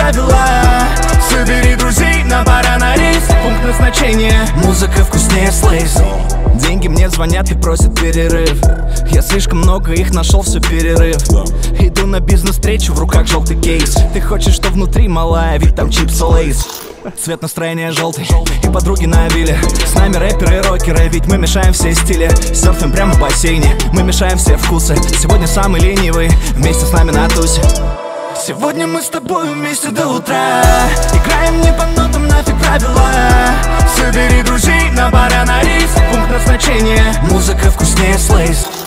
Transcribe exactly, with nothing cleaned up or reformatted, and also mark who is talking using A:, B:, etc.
A: правила. Собери друзей, на пора на рейс. Пункт назначения, музыка вкуснее слейс. Деньги мне звонят и просят перерыв. Я слишком много их нашел, все перерыв. Иду на бизнес-встречу, в руках желтый кейс. Ты хочешь, что внутри, малая, ведь там чипсы лейс. Цвет настроения желтый и подруги на вилле. С нами рэперы и рокеры, ведь мы мешаем все стили. Серфим прямо в бассейне, мы мешаем все вкусы. Сегодня самый ленивый, вместе с нами на тусе. Сегодня мы с тобой вместе до утра. Играем не по нотам, нафиг правила. Собери друзей, на пора на рейс. Пункт назначения, музыка вкуснее слейс.